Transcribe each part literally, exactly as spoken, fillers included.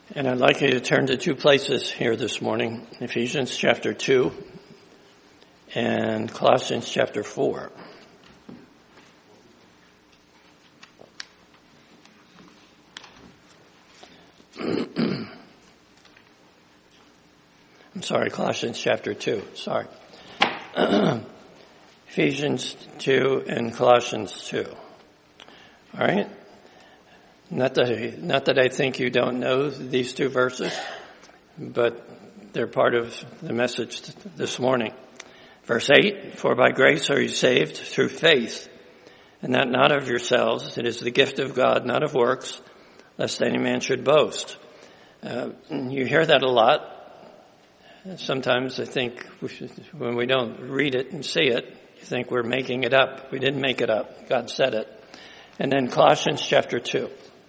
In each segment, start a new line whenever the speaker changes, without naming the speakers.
And I'd like you to turn to two places here this morning, Ephesians chapter two and Colossians chapter four. I'm sorry, Colossians chapter two, sorry. Ephesians two and Colossians two. All right? Not that, I, not that I think you don't know these two verses, but they're part of the message this morning. Verse eight, for by grace are you saved through faith, and that not of yourselves. It is the gift of God, not of works, lest any man should boast. Uh, you hear that a lot. Sometimes I think we should, when we don't read it and see it, you think we're making it up. We didn't make it up. God said it. And then Colossians chapter two.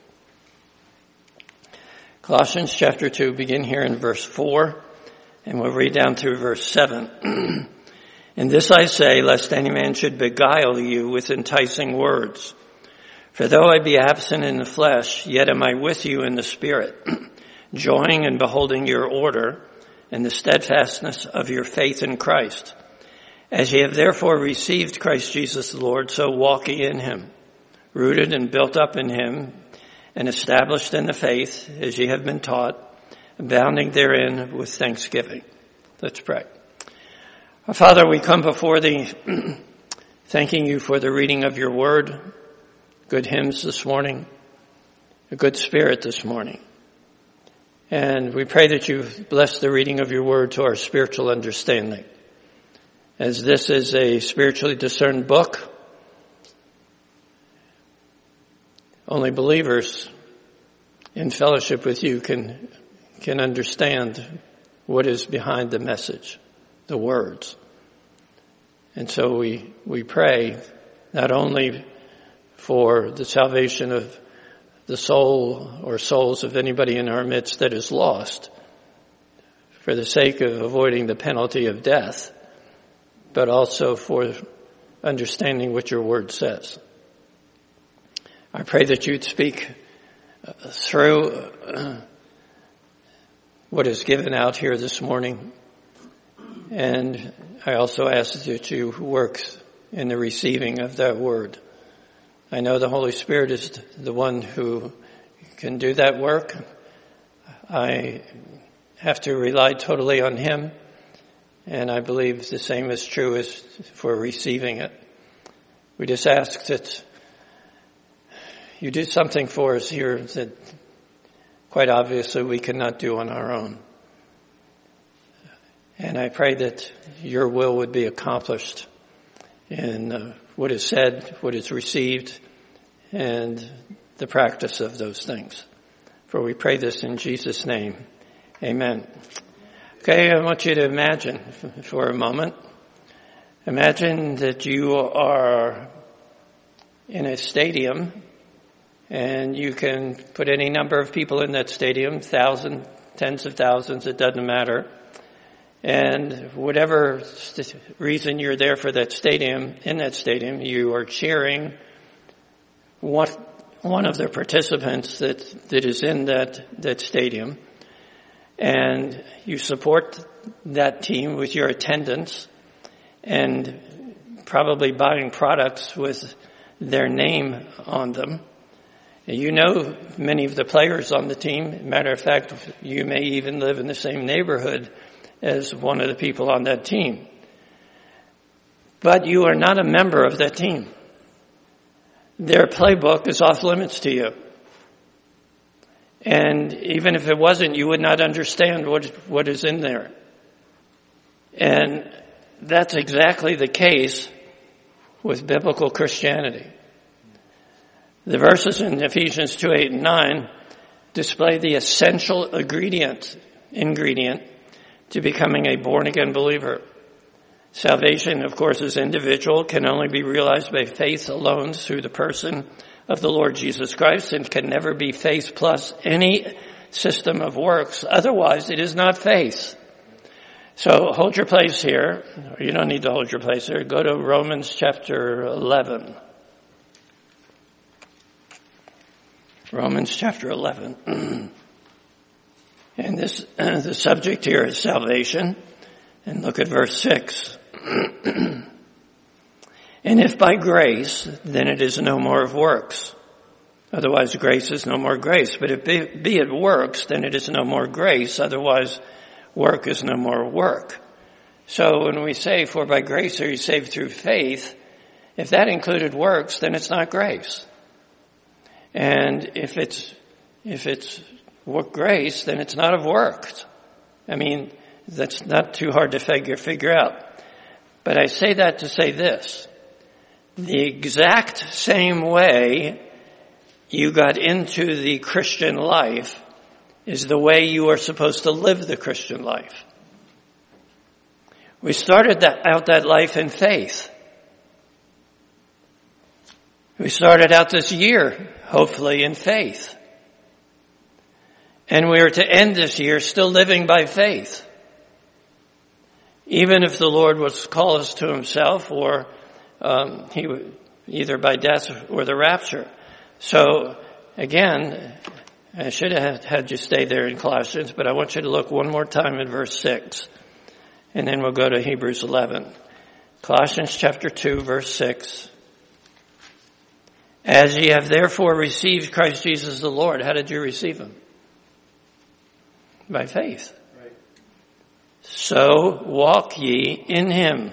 Colossians chapter two, begin here in verse four, and we'll read down through verse seven. In this I say, lest any man should beguile you with enticing words. For though I be absent in the flesh, yet am I with you in the spirit, joying and beholding your order and the steadfastness of your faith in Christ. As ye have therefore received Christ Jesus the Lord, so walk ye in him, rooted and built up in him, and established in the faith, as ye have been taught, abounding therein with thanksgiving. Let's pray. Our Father, we come before thee, thanking you for the reading of your word, good hymns this morning, a good spirit this morning. And we pray that you bless the reading of your word to our spiritual understanding. As this is a spiritually discerned book, only believers in fellowship with you can can understand what is behind the message, the words. And so we we pray not only for the salvation of the soul or souls of anybody in our midst that is lost, for the sake of avoiding the penalty of death, but also for understanding what your word says. I pray that you'd speak through what is given out here this morning. And I also ask that you work in the receiving of that word. I know the Holy Spirit is the one who can do that work. I have to rely totally on him. And I believe the same is true as for receiving it. We just ask that you do something for us here that quite obviously we cannot do on our own. And I pray that your will would be accomplished in uh, what is said, what is received, and the practice of those things. For we pray this in Jesus' name. Amen. Okay, I want you to imagine for a moment. Imagine that you are in a stadium and you can put any number of people in that stadium, thousands, tens of thousands, it doesn't matter. And whatever reason you're there for that stadium, in that stadium, you are cheering one, one of the participants that, that is in that, that stadium. And you support that team with your attendance and probably buying products with their name on them. You know many of the players on the team. Matter of fact, you may even live in the same neighborhood as one of the people on that team. But you are not a member of that team. Their playbook is off limits to you. And even if it wasn't, you would not understand what what is in there. And that's exactly the case with biblical Christianity. The verses in Ephesians two, eight, and nine display the essential ingredient, ingredient to becoming a born-again believer. Salvation, of course, is individual, can only be realized by faith alone through the person of the Lord Jesus Christ, and can never be faith plus any system of works. Otherwise, it is not faith. So hold your place here. You don't need to hold your place here. Go to Romans chapter eleven. Romans chapter eleven. And this, the subject here is salvation. And look at verse six. And if by grace, then it is no more of works. Otherwise, grace is no more grace. But if be, be it works, then it is no more grace. Otherwise, work is no more work. So when we say, for by grace are you saved through faith, if that included works, then it's not grace. And if it's, if it's grace, then it's not of works. I mean, that's not too hard to figure, figure out. But I say that to say this. The exact same way you got into the Christian life is the way you are supposed to live the Christian life. We started that, out that life in faith. We started out this year, hopefully, in faith. And we are to end this year still living by faith. Even if the Lord was to call us to himself, or um, he would, either by death or the rapture. So, again, I should have had you stay there in Colossians, but I want you to look one more time at verse six. And then we'll go to Hebrews eleven. Colossians chapter two, verse six. As ye have therefore received Christ Jesus the Lord. How did you receive him? By faith. Right. So walk ye in him.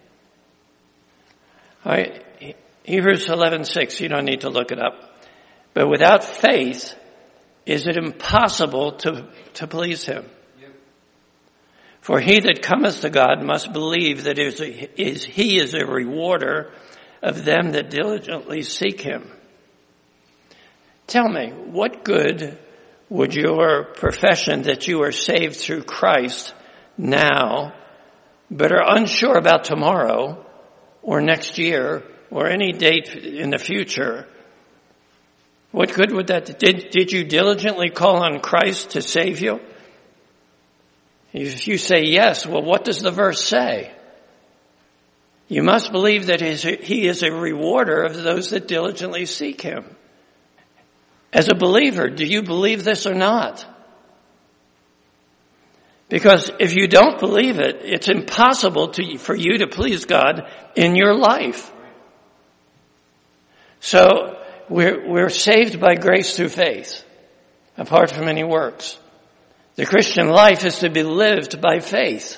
All right. Hebrews eleven six, you don't need to look it up. But without faith, is it impossible to, to please him? For he that cometh to God must believe that is, is, he is a rewarder of them that diligently seek him. Tell me, what good would your profession that you are saved through Christ now, but are unsure about tomorrow or next year or any date in the future, what good would that, did, did you diligently call on Christ to save you? If you say yes, well, what does the verse say? You must believe that he is a rewarder of those that diligently seek him. As a believer, do you believe this or not? Because if you don't believe it, it's impossible to, for you to please God in your life. So we're, we're saved by grace through faith, apart from any works. The Christian life is to be lived by faith.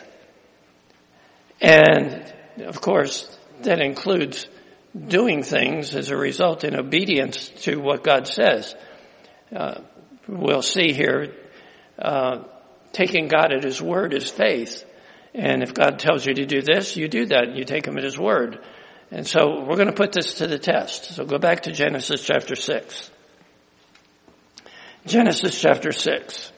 And, of course, that includes doing things as a result in obedience to what God says. Uh, we'll see here, uh, taking God at his word is faith. And if God tells you to do this, you do that. You take him at his word. And so we're going to put this to the test. So go back to Genesis chapter six. Genesis chapter six.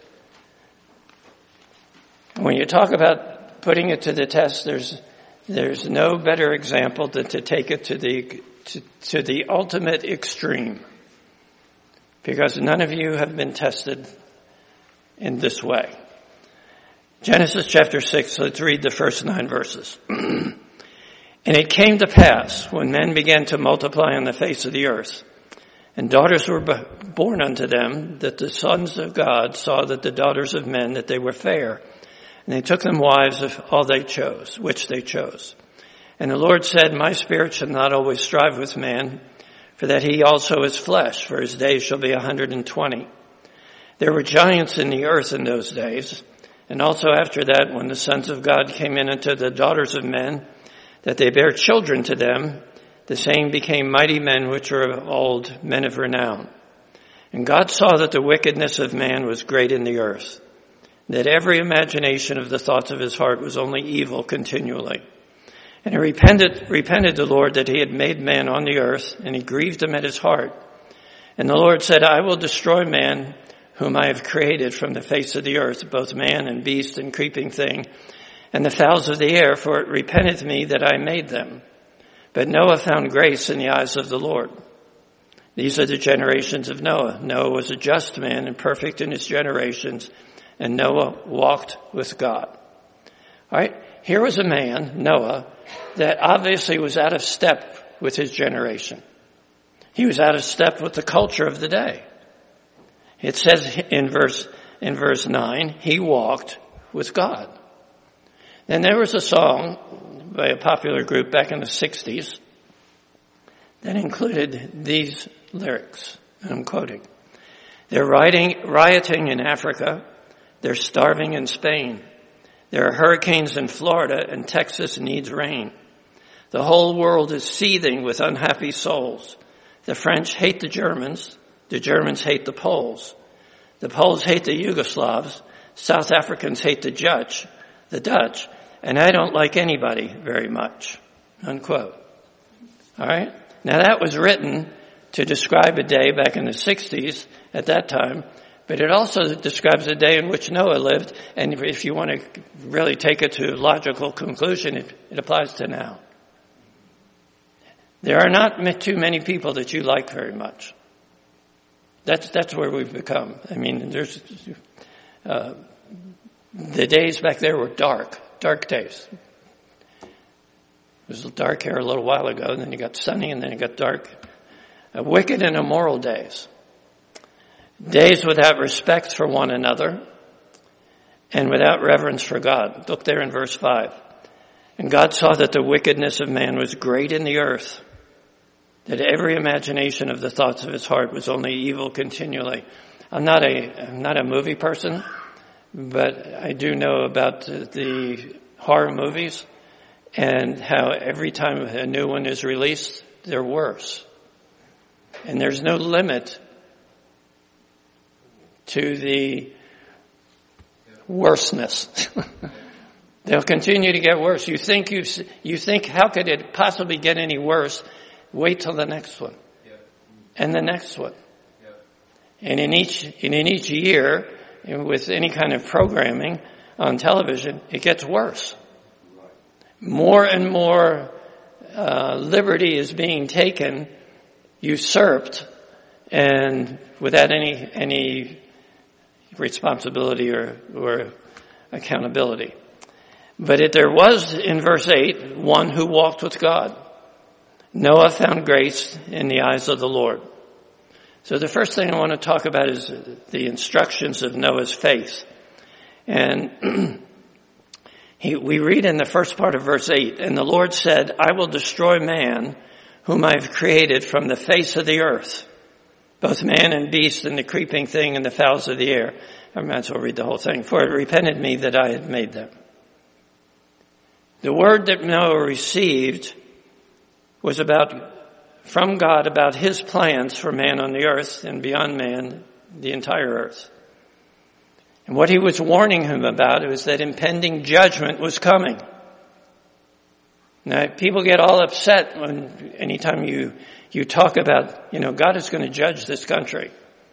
When you talk about putting it to the test, there's there's no better example than to take it to the to, to the ultimate extreme, because none of you have been tested in this way. Genesis chapter six, let's read the first nine verses. And it came to pass, when men began to multiply on the face of the earth, and daughters were born unto them, that the sons of God saw that the daughters of men, that they were fair, and they took them wives of all they chose, which they chose. And the Lord said, my spirit shall not always strive with man, for that he also is flesh, for his days shall be a hundred and twenty. There were giants in the earth in those days, and also after that, when the sons of God came in unto the daughters of men, that they bare children to them, the same became mighty men which were of old, men of renown. And God saw that the wickedness of man was great in the earth, that every imagination of the thoughts of his heart was only evil continually. And he repented, repented the Lord that he had made man on the earth, and he grieved him at his heart. And the Lord said, I will destroy man whom I have created from the face of the earth, both man and beast and creeping thing, and the fowls of the air, for it repenteth me that I made them. But Noah found grace in the eyes of the Lord. These are the generations of Noah. Noah was a just man and perfect in his generations, and Noah walked with God. All right, here was a man, Noah, that obviously was out of step with his generation. He was out of step with the culture of the day. It says in verse in verse nine, he walked with God. And there was a song by a popular group back in the sixties that included these lyrics, and I'm quoting. They're rioting, rioting in Africa. They're starving in Spain. There are hurricanes in Florida, and Texas needs rain. The whole world is seething with unhappy souls. The French hate the Germans. The Germans hate the Poles. The Poles hate the Yugoslavs. South Africans hate the Dutch, the Dutch, and I don't like anybody very much. Unquote. All right? Now that was written to describe a day back in the sixties at that time, but it also describes a day in which Noah lived, and if you want to really take it to a logical conclusion, it, it applies to now. There are not too many people that you like very much. That's that's where we've become. I mean, there's uh, the days back there were dark, dark days. It was dark here a little while ago, and then you got sunny, and then you got dark. Uh, wicked and immoral days. Days without respect for one another and without reverence for God. Look there in verse five. And God saw that the wickedness of man was great in the earth, that every imagination of the thoughts of his heart was only evil continually. I'm not a, I'm not a movie person, but I do know about the horror movies and how every time a new one is released, they're worse. And there's no limit to the worseness. They'll continue to get worse. You think you you think how could it possibly get any worse? Wait till the next one, and the next one, and in each and in each year, with any kind of programming on television, it gets worse. More and more uh, liberty is being taken, usurped, and without any any responsibility or, or accountability. But it, there was, in verse eight, one who walked with God. Noah found grace in the eyes of the Lord. So the first thing I want to talk about is the instructions of Noah's faith. And he, we read in the first part of verse eight, and the Lord said, I will destroy man whom I have created from the face of the earth, both man and beast and the creeping thing and the fowls of the air. I might as well read the whole thing. For it repented me that I had made them. The word that Noah received was about, from God, about his plans for man on the earth and beyond man, the entire earth. And what he was warning him about was that impending judgment was coming. Now, people get all upset when anytime you you talk about, you know, God is going to judge this country.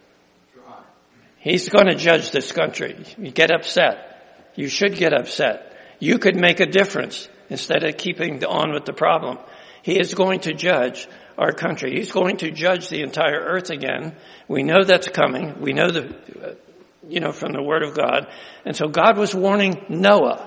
He's going to judge this country. You get upset. You should get upset. You could make a difference instead of keeping on with the problem. He is going to judge our country. He's going to judge the entire earth again. We know that's coming. We know the, you know, from the Word of God. And so God was warning Noah.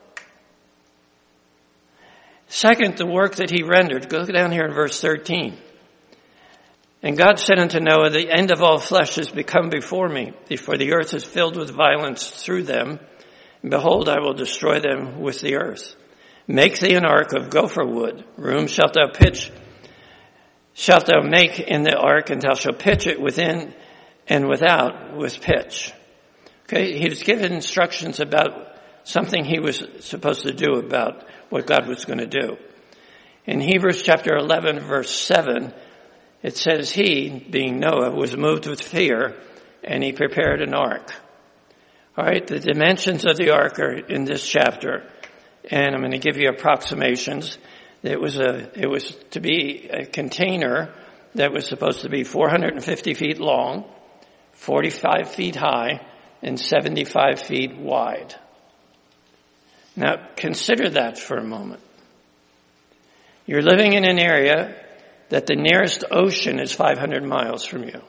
Second, the work that he rendered. Go down here in verse thirteen. And God said unto Noah, the end of all flesh is become before me, for the earth is filled with violence through them. And behold, I will destroy them with the earth. Make thee an ark of gopher wood. Room shalt thou pitch, shalt thou make in the ark, and thou shalt pitch it within and without with pitch. Okay, he was given instructions about something he was supposed to do about what God was going to do. In Hebrews chapter eleven, verse seven, it says he, being Noah, was moved with fear, and he prepared an ark. All right, the dimensions of the ark are in this chapter, and I'm going to give you approximations. It was a, it was to be a container that was supposed to be four hundred fifty feet long, forty-five feet high, and seventy-five feet wide. Now, consider that for a moment. You're living in an area that the nearest ocean is five hundred miles from you.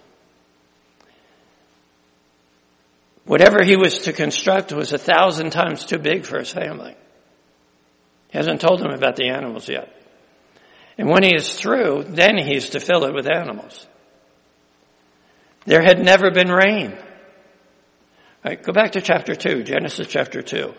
Whatever he was to construct was a thousand times too big for his family. He hasn't told them about the animals yet. And when he is through, then he's to fill it with animals. There had never been rain. All right, go back to chapter two, Genesis chapter two.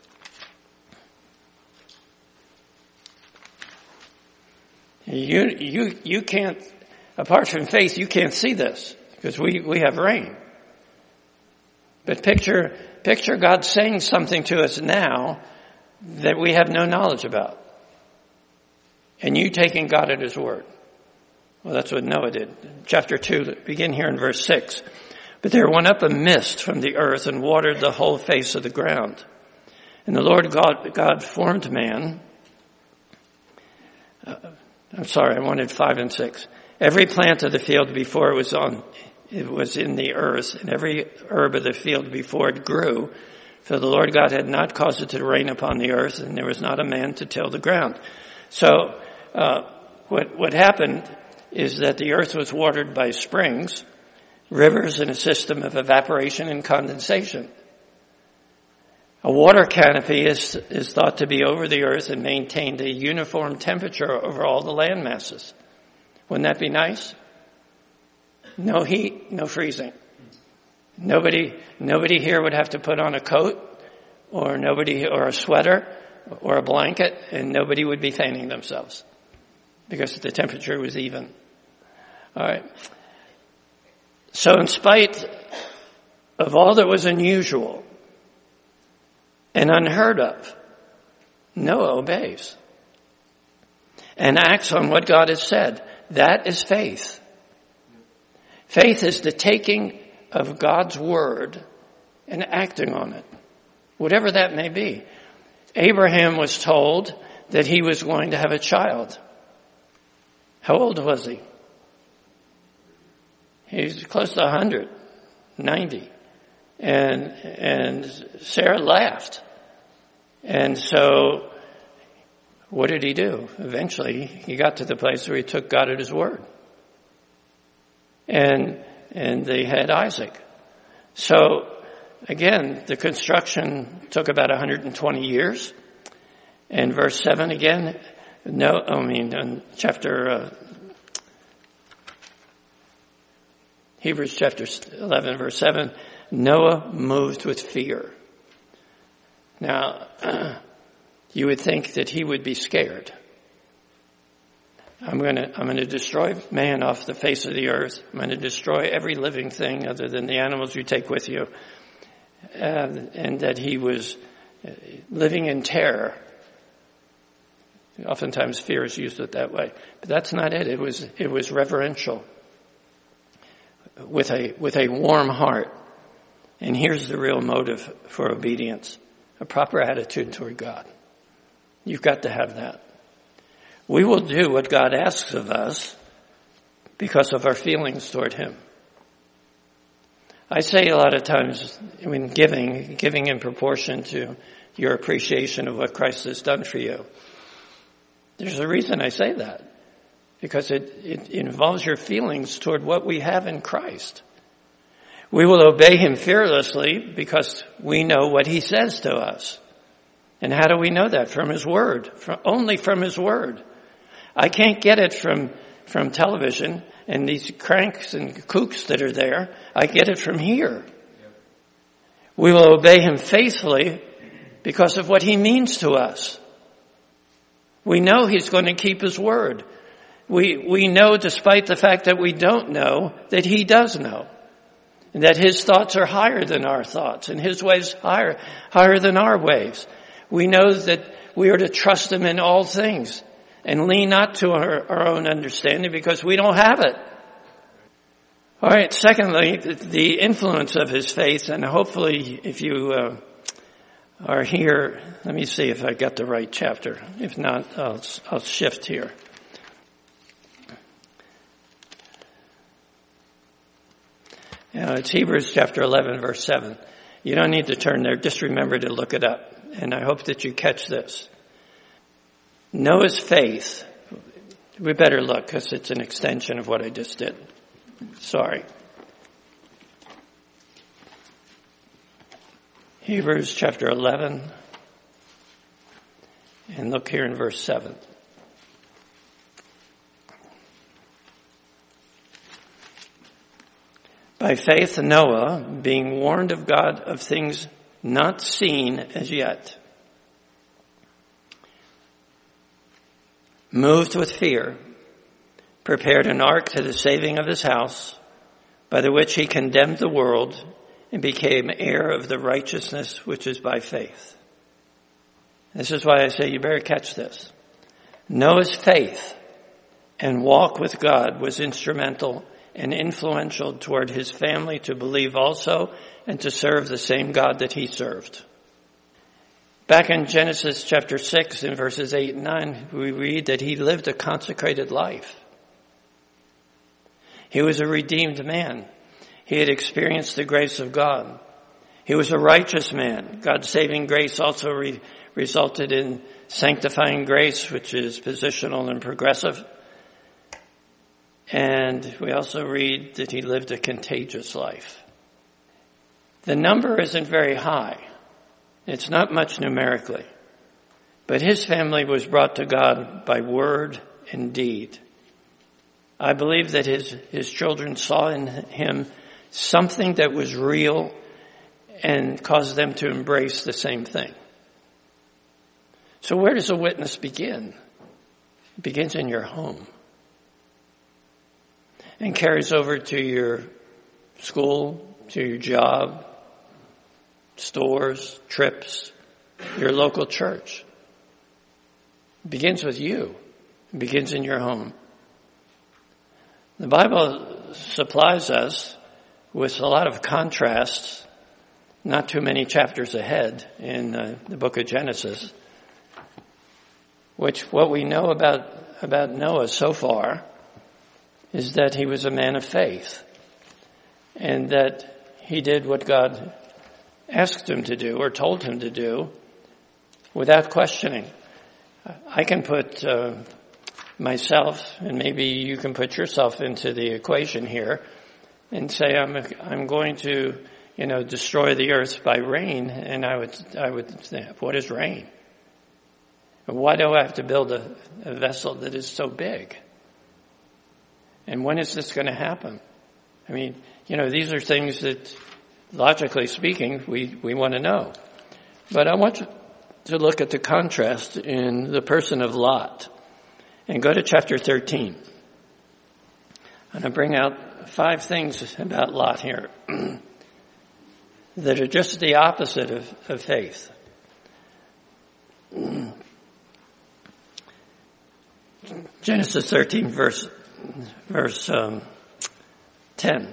You, you, you can't, apart from faith, you can't see this because we, we have rain. But picture, picture God saying something to us now that we have no knowledge about. And you taking God at his word. Well, that's what Noah did. Chapter two, begin here in verse six. But there went up a mist from the earth and watered the whole face of the ground. And the Lord God, God formed man. Uh, I'm sorry, I wanted five and six. Every plant of the field before it was on, it was in the earth, and every herb of the field before it grew. For the Lord God had not caused it to rain upon the earth, and there was not a man to till the ground. So, uh, what, what happened is that the earth was watered by springs, rivers, and a system of evaporation and condensation. A water canopy is, is thought to be over the earth and maintained a uniform temperature over all the land masses. Wouldn't that be nice? No heat, no freezing. Nobody, nobody here would have to put on a coat or nobody, or a sweater or a blanket, and nobody would be fanning themselves because the temperature was even. All right. So in spite of all that was unusual and unheard of, Noah obeys and acts on what God has said. That is faith. Faith is the taking of God's word and acting on it, whatever that may be. Abraham was told that he was going to have a child. How old was he? He's close to one hundred, ninety. And, and Sarah laughed. And so, what did he do? Eventually, he got to the place where he took God at his word. And, and they had Isaac. So, again, the construction took about one hundred twenty years. And verse seven again, no, I mean, in chapter, uh, Hebrews chapter eleven, verse seven, Noah moved with fear. Now, you would think that he would be scared. I'm going to, I'm going to destroy man off the face of the earth. I'm going to destroy every living thing other than the animals you take with you. Uh, and that he was living in terror. Oftentimes fear is used it that way. But that's not it. It was, it was reverential. With a, with a warm heart. And here's the real motive for obedience. A proper attitude toward God. You've got to have that. We will do what God asks of us because of our feelings toward him. I say a lot of times when giving, giving in proportion to your appreciation of what Christ has done for you. There's a reason I say that. Because it, it involves your feelings toward what we have in Christ. We will obey him fearlessly because we know what he says to us. And how do we know that? From his word. From, only from his word. I can't get it from, from television and these cranks and kooks that are there. I get it from here. We will obey him faithfully because of what he means to us. We know he's going to keep his word. We, we know, despite the fact that we don't know, that he does know. And that his thoughts are higher than our thoughts and his ways higher, higher than our ways. We know that we are to trust him in all things and lean not to our, our own understanding because we don't have it. All right. Secondly, the influence of his faith, and hopefully if you uh, are here, let me see if I got the right chapter. If not, I'll, I'll shift here. Now, it's Hebrews chapter eleven, verse seven. You don't need to turn there. Just remember to look it up. And I hope that you catch this. Noah's faith. We better look because it's an extension of what I just did. Sorry. Hebrews chapter eleven. And look here in verse seven. By faith, Noah, being warned of God of things not seen as yet, moved with fear, prepared an ark to the saving of his house, by the which he condemned the world and became heir of the righteousness which is by faith. This is why I say you better catch this. Noah's faith and walk with God was instrumental and influential toward his family to believe also and to serve the same God that he served. Back in Genesis chapter six in verses eight and nine, we read that he lived a consecrated life. He was a redeemed man. He had experienced the grace of God. He was a righteous man. God's saving grace also re- resulted in sanctifying grace, which is positional and progressive. And we also read that he lived a contagious life. The number isn't very high. It's not much numerically. But his family was brought to God by word and deed. I believe that his, his children saw in him something that was real and caused them to embrace the same thing. So where does a witness begin? It begins in your home and carries over to your school, to your job, stores, trips, your local church. It begins with you. It begins in your home. The Bible supplies us with a lot of contrasts, not too many chapters ahead in uh, the book of Genesis, which what we know about, about Noah so far is that he was a man of faith and that he did what God asked him to do or told him to do without questioning. I can put uh, myself, and maybe you can put yourself into the equation here and say, I'm I'm going to, you know, destroy the earth by rain, and I would I would think, what is rain? Why do I have to build a, a vessel that is so big? And when is this going to happen? I mean, you know, these are things that, logically speaking, we, we want to know. But I want to look at the contrast in the person of Lot. And go to chapter thirteen. I'm going to bring out five things about Lot here that are just the opposite of, of faith. Genesis thirteen, verse verse um, ten.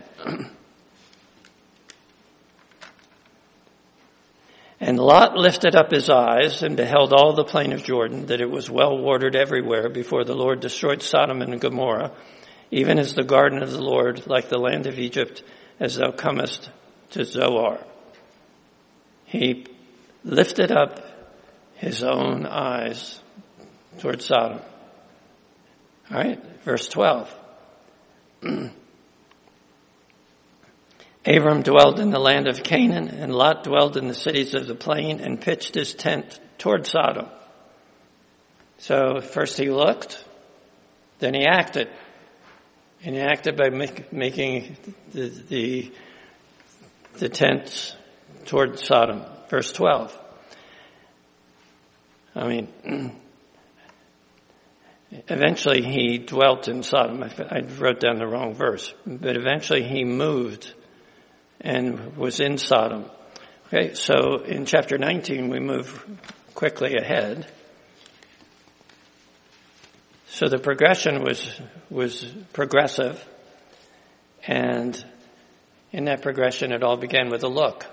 And Lot lifted up his eyes and beheld all the plain of Jordan, that it was well watered everywhere before the Lord destroyed Sodom and Gomorrah, even as the garden of the Lord, like the land of Egypt, as thou comest to Zoar. He lifted up his own eyes toward Sodom. All right, verse twelve. Abram dwelled in the land of Canaan, and Lot dwelled in the cities of the plain and pitched his tent toward Sodom. So first he looked, then he acted. And he acted by make, making the, the, the tents toward Sodom. Verse twelve. I mean, eventually he dwelt in Sodom. I, I wrote down the wrong verse. But eventually he moved and was in Sodom. Okay, so in chapter nineteen, we move quickly ahead. So the progression was was progressive, and in that progression, it all began with a look.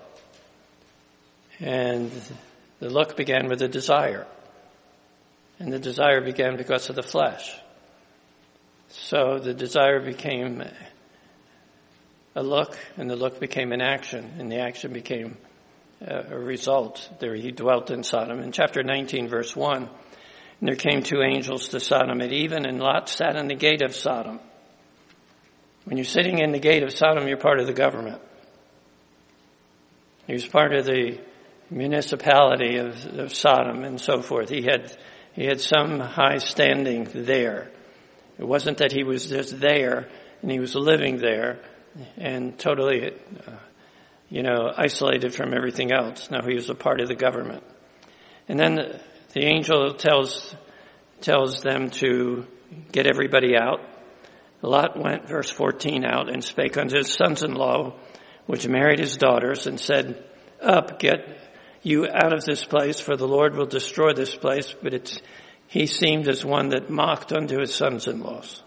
And the look began with a desire. And the desire began because of the flesh. So the desire became a look, and the look became an action, and the action became a result. There he dwelt in Sodom. In chapter nineteen, verse one, and there came two angels to Sodom at even, and Lot sat in the gate of Sodom. When you're sitting in the gate of Sodom, you're part of the government. He was part of the municipality of, of Sodom and so forth. He had he had some high standing there. It wasn't that he was just there and he was living there, and totally, uh, you know, isolated from everything else. Now he was a part of the government. And then the, the angel tells tells them to get everybody out. Lot went, verse fourteen, out and spake unto his sons-in-law, which married his daughters, and said, Up, get you out of this place, for the Lord will destroy this place. But it's, he seemed as one that mocked unto his sons-in-laws.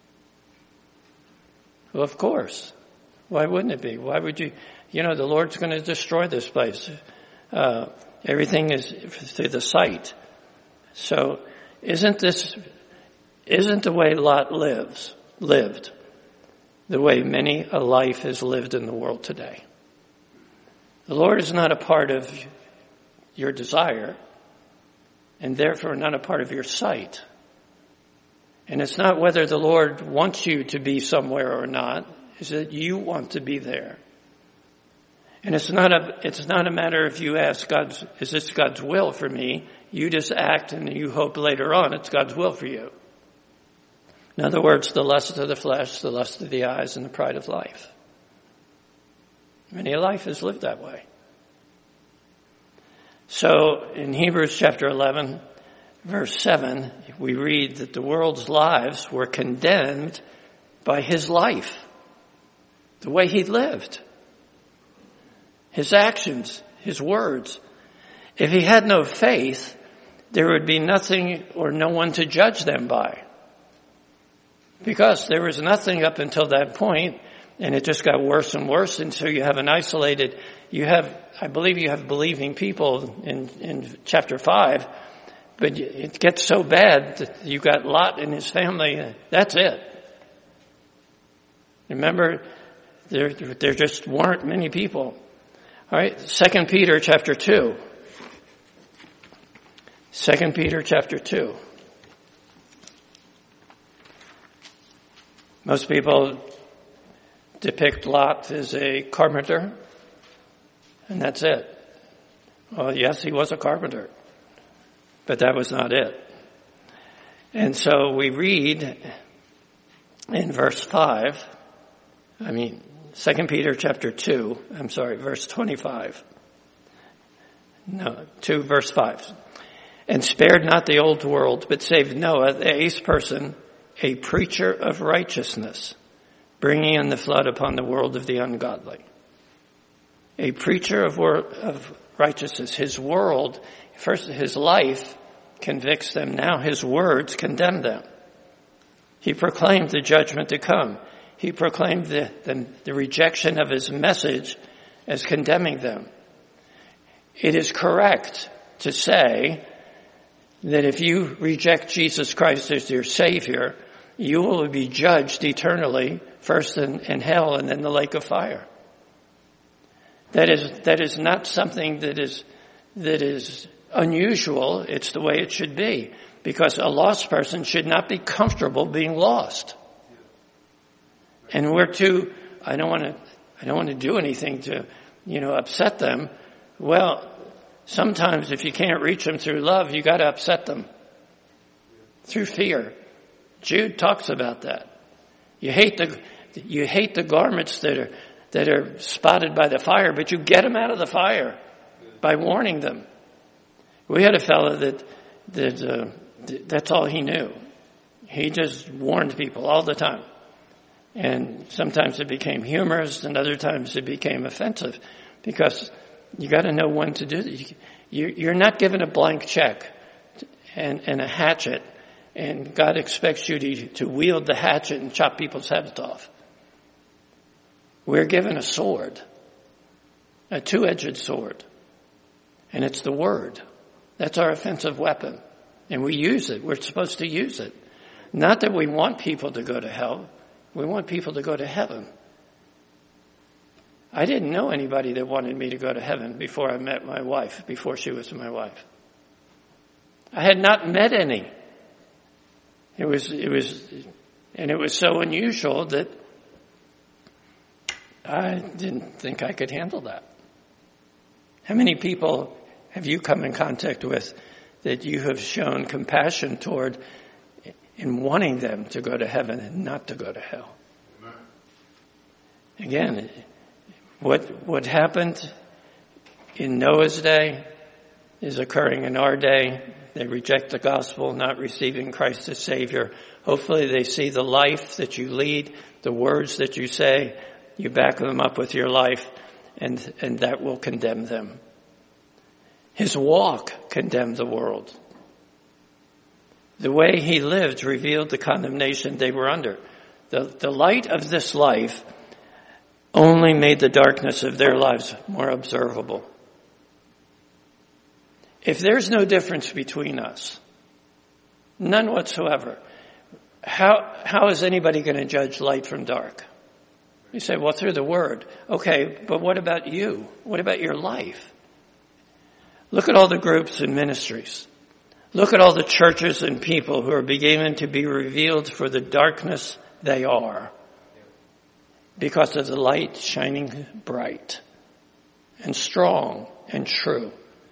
Well, of course. Why wouldn't it be? Why would you, you know, the Lord's going to destroy this place. Uh, everything is through the sight. So isn't this, isn't the way Lot lives, lived, the way many a life is lived in the world today? The Lord is not a part of your desire, and therefore not a part of your sight. And it's not whether the Lord wants you to be somewhere or not, it's that you want to be there. And it's not a, it's not a matter if you ask God, is this God's will for me? You just act and you hope later on it's God's will for you. In other words, the lust of the flesh, the lust of the eyes, and the pride of life. Many a life is lived that way. So in Hebrews chapter eleven, verse seven, we read that the world's lives were condemned by his life, the way he lived, his actions, his words. If he had no faith, there would be nothing or no one to judge them by. Because there was nothing up until that point, and it just got worse and worse until you have an isolated, you have, I believe you have believing people in, in chapter five, but it gets so bad that you got Lot and his family, that's it. Remember, there, there just weren't many people. All right, Second Peter chapter two. Second Peter chapter two. Most people depict Lot as a carpenter, and that's it. Well, yes, he was a carpenter, but that was not it. And so we read in verse five, I mean, Second Peter chapter two, I'm sorry, verse twenty-five. No, two, verse five. And spared not the old world, but saved Noah, the eighth person, a preacher of righteousness, bringing in the flood upon the world of the ungodly. A preacher of, wor- of righteousness. His world, first his life convicts them. Now his words condemn them. He proclaimed the judgment to come. He proclaimed the, the, the rejection of his message as condemning them. It is correct to say that if you reject Jesus Christ as your Savior, you will be judged eternally, first in, in hell and then the lake of fire. That is, that is not something that is, that is unusual. It's the way it should be. Because a lost person should not be comfortable being lost. And we're too, I don't want to, I don't want to do anything to, you know, upset them. Well, sometimes if you can't reach them through love, you got to upset them through fear. Jude talks about that. You hate the, you hate the garments that are, that are spotted by the fire, but you get them out of the fire by warning them. We had a fellow that, that, uh, that's all he knew. He just warned people all the time. And sometimes it became humorous and other times it became offensive because you got to know when to do it. You're not given a blank check and, and a hatchet, and God expects you to, to wield the hatchet and chop people's heads off. We're given a sword, a two-edged sword, and it's the Word. That's our offensive weapon, and we use it. We're supposed to use it. Not that we want people to go to hell. We want people to go to heaven. I didn't know anybody that wanted me to go to heaven before I met my wife, before she was my wife. I had not met any. It was, it was, and it was so unusual that I didn't think I could handle that. How many people have you come in contact with that you have shown compassion toward in wanting them to go to heaven and not to go to hell? Again, what what happened in Noah's day is occurring in our day. They reject the gospel, not receiving Christ as Savior. Hopefully they see the life that you lead, the words that you say, you back them up with your life, and, and that will condemn them. His walk condemned the world. The way he lived revealed the condemnation they were under. The, the light of this life only made the darkness of their lives more observable. If there's no difference between us, none whatsoever, how how is anybody going to judge light from dark? You say, well, through the word. Okay, but what about you? What about your life? Look at all the groups and ministries. Look at all the churches and people who are beginning to be revealed for the darkness they are, because of the light shining bright and strong and true.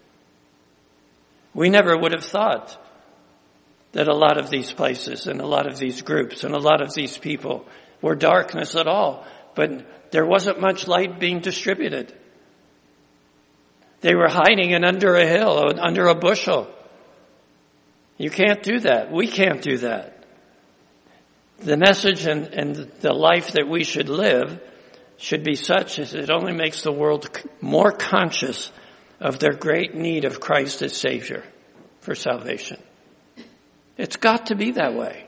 We never would have thought that a lot of these places and a lot of these groups and a lot of these people were darkness at all. But there wasn't much light being distributed. They were hiding it under a hill, or under a bushel. You can't do that. We can't do that. The message and, and the life that we should live should be such as it only makes the world more conscious of their great need of Christ as Savior for salvation. It's got to be that way.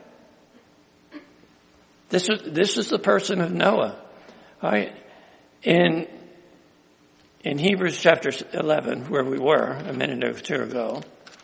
This is, this is the person of Noah. All right. In, in Hebrews chapter eleven, where we were a minute or two ago,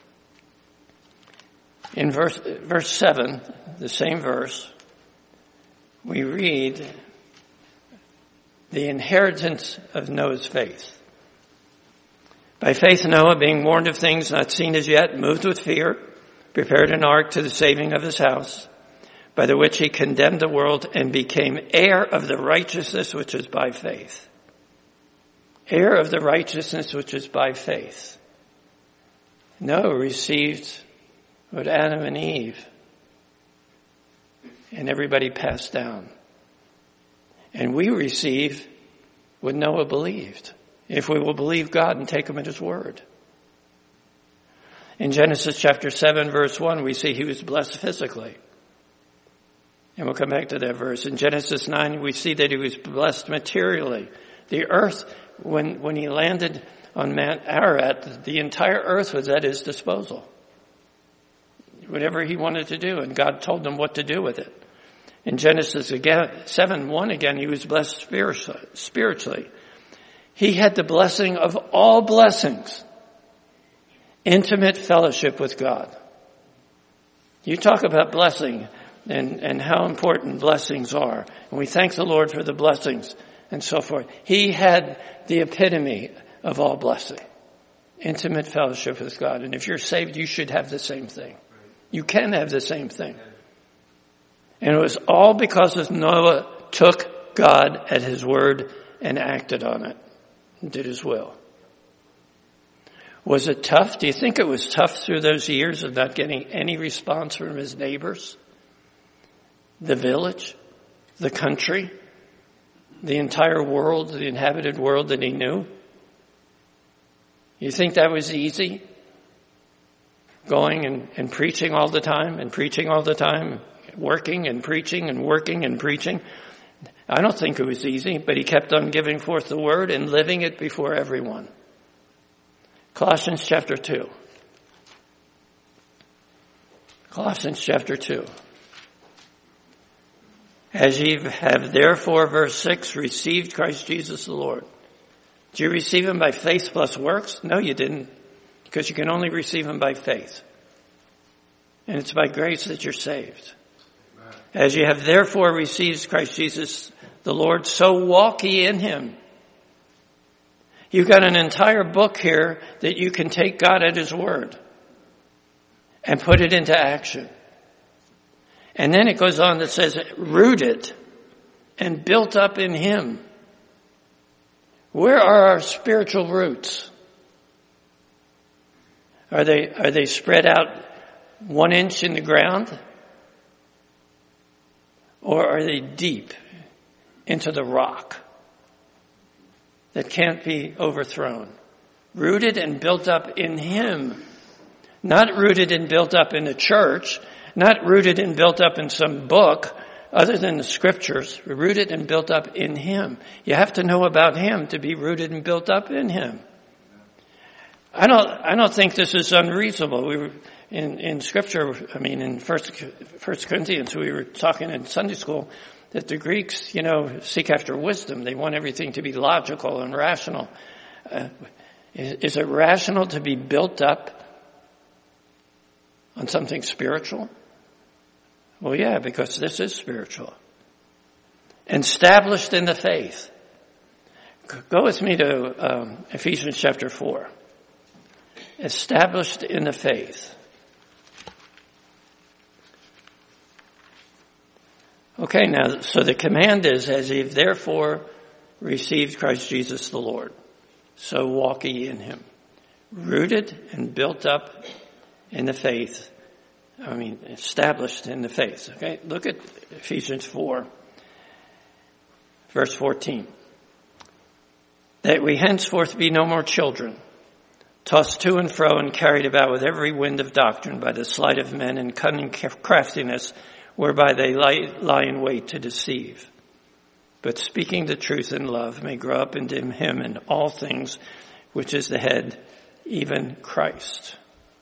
in verse, verse seven, the same verse, we read the inheritance of Noah's faith. By faith, Noah, being warned of things not seen as yet, moved with fear, prepared an ark to the saving of his house, by the which he condemned the world and became heir of the righteousness which is by faith. Heir of the righteousness which is by faith. Noah received what Adam and Eve and everybody passed down. And we receive what Noah believed, if we will believe God and take him at his word. In Genesis chapter seven, verse one, we see he was blessed physically. And we'll come back to that verse. In Genesis nine, we see that he was blessed materially. The earth, when, when he landed on Mount Ararat, the entire earth was at his disposal. Whatever he wanted to do, and God told him what to do with it. In Genesis again, seven one again, he was blessed spiritually. He had the blessing of all blessings. Intimate fellowship with God. You talk about blessing and, and how important blessings are. And we thank the Lord for the blessings and so forth. He had the epitome of all blessing. Intimate fellowship with God. And if you're saved, you should have the same thing. You can have the same thing. And it was all because of Noah took God at his word and acted on it. And did his will. Was it tough? Do you think it was tough through those years of not getting any response from his neighbors? The village? The country? The entire world, the inhabited world that he knew? You think that was easy? Going and, and preaching all the time and preaching all the time, working and preaching and working and preaching. I don't think it was easy, but he kept on giving forth the word and living it before everyone. Colossians chapter two. Colossians chapter two. As ye have therefore, verse six, received Christ Jesus the Lord. Did you receive him by faith plus works? No, you didn't, because you can only receive him by faith. And it's by grace that you're saved. As you have therefore received Christ Jesus the Lord, so walk ye in him. You've got an entire book here that you can take God at his word and put it into action. And then it goes on that says, rooted and built up in him. Where are our spiritual roots? Are they, are they spread out one inch in the ground? Or are they deep into the rock? that can't be overthrown. Rooted and built up in him. Not rooted and built up in a church. Not rooted and built up in some book other than the scriptures. Rooted and built up in him. You have to know about him to be rooted and built up in him. I don't, I don't think this is unreasonable. We were in, in scripture, I mean, in First, First Corinthians, we were talking in Sunday school that the Greeks, you know, seek after wisdom. They want everything to be logical and rational. Uh, is, is it rational to be built up on something spiritual? Well, yeah, because this is spiritual. Established in the faith. Go with me to um, Ephesians chapter four. Established in the faith. Okay, now, so the command is, as you've therefore received Christ Jesus the Lord, so walk ye in him. Rooted and built up in the faith. I mean, established in the faith. Okay, look at Ephesians four, verse fourteen. That we henceforth be no more children, tossed to and fro and carried about with every wind of doctrine by the sleight of men and cunning craftiness, whereby they lie, lie in wait to deceive. But speaking the truth in love may grow up into him in all things, which is the head, even Christ.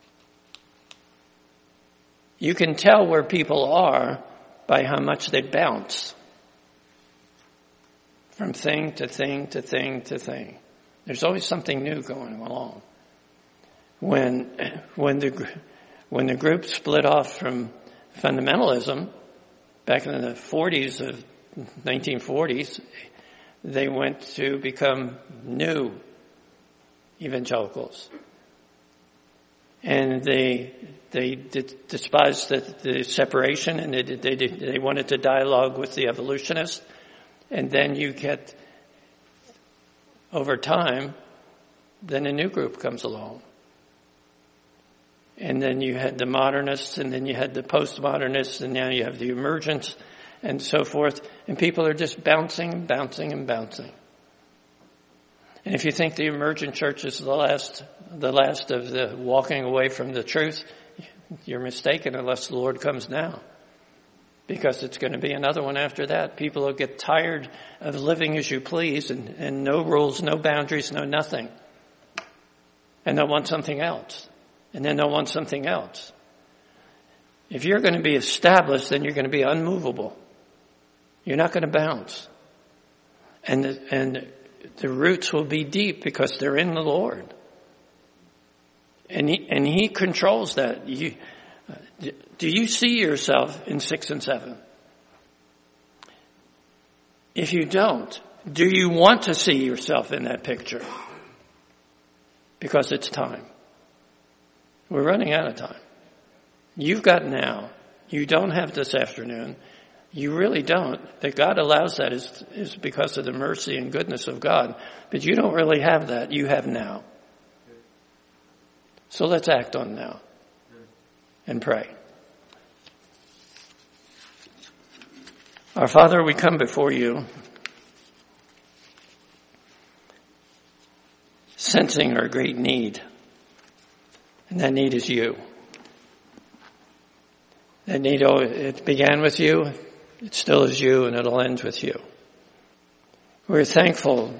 You can tell where people are by how much they bounce from thing to thing to thing to thing. There's always something new going along. When, when the, when the group split off from fundamentalism back in the forties of nineteen forties, they went to become new evangelicals. And they they despised the, the separation, and they, they they wanted to dialogue with the evolutionists. And then you get, over time, then a new group comes along. And then you had the modernists, and then you had the postmodernists, and now you have the emergents, and so forth. And people are just bouncing and bouncing and bouncing. And if you think the emergent church is the last, the last of the walking away from the truth, you're mistaken unless the Lord comes now. Because it's going to be another one after that. People will get tired of living as you please and, and no rules, no boundaries, no nothing. And they'll want something else. And then they'll want something else. If you're going to be established, then you're going to be unmovable. You're not going to bounce. And the, and the roots will be deep because they're in the Lord. And he, and he controls that. You, do you see yourself in six and seven? If you don't, do you want to see yourself in that picture? Because it's time. We're running out of time. You've got now. You don't have this afternoon. You really don't. That God allows that is, is because of the mercy and goodness of God. But you don't really have that. You have now. So let's act on now and pray. Our Father, we come before you, sensing our great need. And that need is you. That need, oh, it began with you, it still is you, and it'll end with you. We're thankful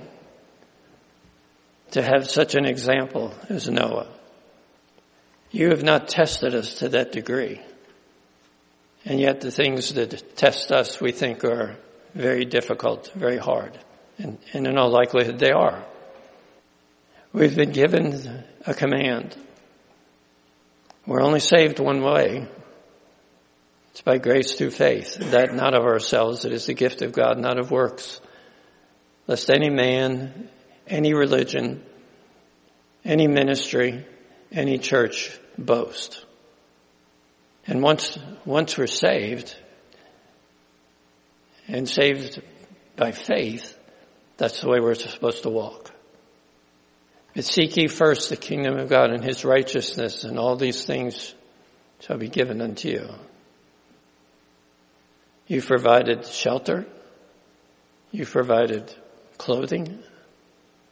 to have such an example as Noah. You have not tested us to that degree. And yet the things that test us we think are very difficult, very hard. And, and in all likelihood they are. We've been given a command. We're only saved one way. It's by grace through faith. That not of ourselves, it is the gift of God, not of works. Lest any man, any religion, any ministry, any church boast. And once, once we're saved, and saved by faith, that's the way we're supposed to walk. But seek ye first the kingdom of God and his righteousness, and all these things shall be given unto you. You've provided shelter. You've provided clothing.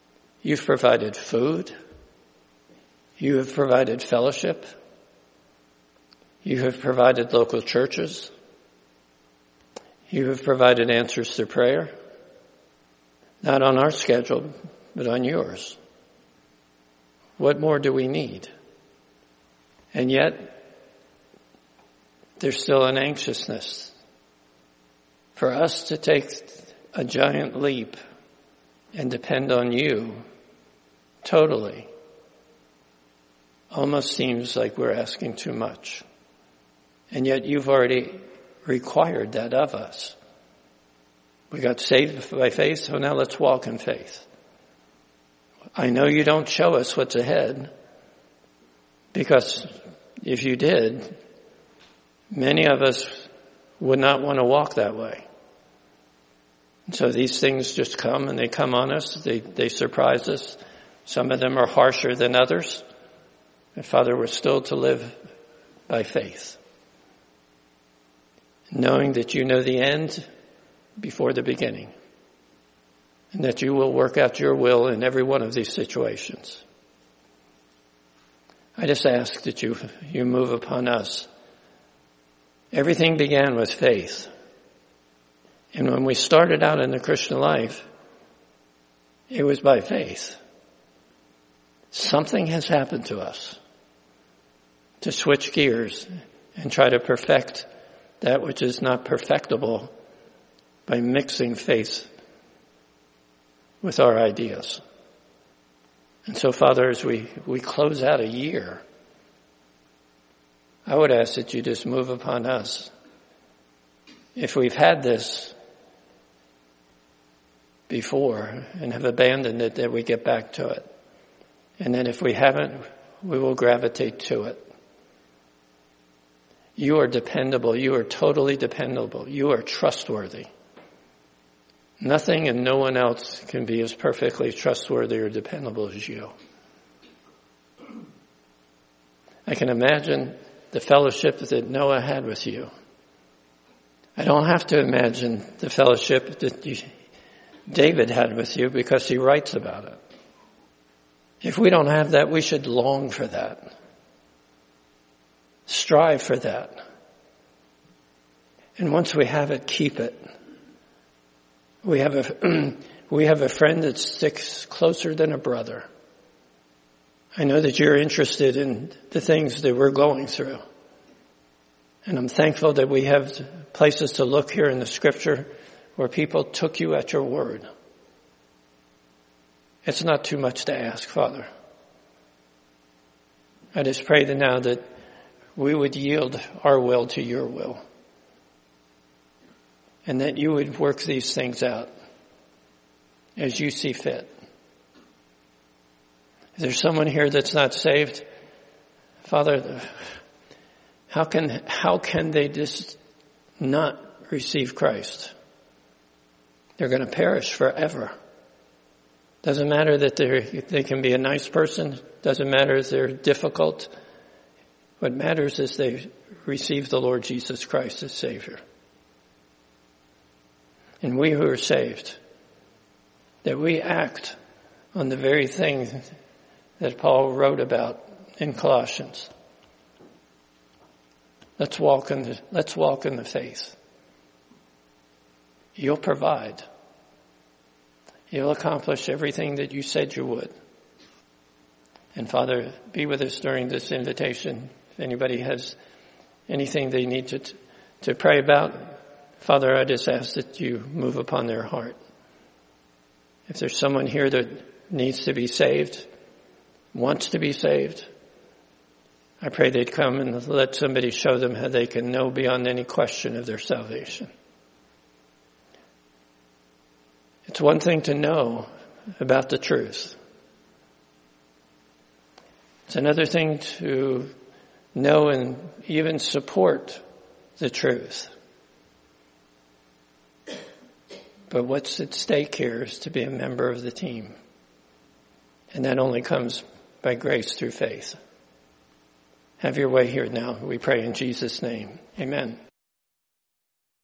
You've provided food. You have provided fellowship. You have provided local churches. You have provided answers to prayer. Not on our schedule, but on yours. What more do we need? And yet, there's still an anxiousness for us to take a giant leap and depend on you totally. Almost seems like we're asking too much. And yet you've already required that of us. We got saved by faith, so now let's walk in faith. I know you don't show us what's ahead, because if you did, many of us would not want to walk that way. And so these things just come and they come on us. They, they surprise us. Some of them are harsher than others. And Father, we're still to live by faith, knowing that you know the end before the beginning, and that you will work out your will in every one of these situations. I just ask that you, you move upon us. Everything began with faith. And when we started out in the Christian life, it was by faith. Something has happened to us to switch gears and try to perfect that which is not perfectible by mixing faith with our ideas. And so, Father, as we, we close out a year, I would ask that you just move upon us. If we've had this before and have abandoned it, that we get back to it. And then if we haven't, we will gravitate to it. You are dependable. You are totally dependable. You are trustworthy. Nothing and no one else can be as perfectly trustworthy or dependable as you. I can imagine the fellowship that Noah had with you. I don't have to imagine the fellowship that you, David had with you, because he writes about it. If we don't have that, we should long for that. Strive for that. And once we have it, keep it. We have a, we have a friend that sticks closer than a brother. I know that you're interested in the things that we're going through. And I'm thankful that we have places to look here in the scripture where people took you at your word. It's not too much to ask, Father. I just pray that now that we would yield our will to your will, and that you would work these things out as you see fit. If there's someone here that's not saved, Father, how can, how can they just not receive Christ? They're going to perish forever. Doesn't matter that they they can be a nice person. Doesn't matter if they're difficult. What matters is they receive the Lord Jesus Christ as Savior. And we who are saved, that we act on the very thing that Paul wrote about in Colossians. Let's walk in the, let's walk in the faith. You'll provide. You'll accomplish everything that you said you would. And Father, be with us during this invitation. If anybody has anything they need to to pray about, Father, I just ask that you move upon their heart. If there's someone here that needs to be saved, wants to be saved, I pray they'd come and let somebody show them how they can know beyond any question of their salvation. It's one thing to know about the truth. It's another thing to know and even support the truth. But what's at stake here is to be a member of the team. And that only comes by grace through faith. Have your way here now. We pray in Jesus' name. Amen.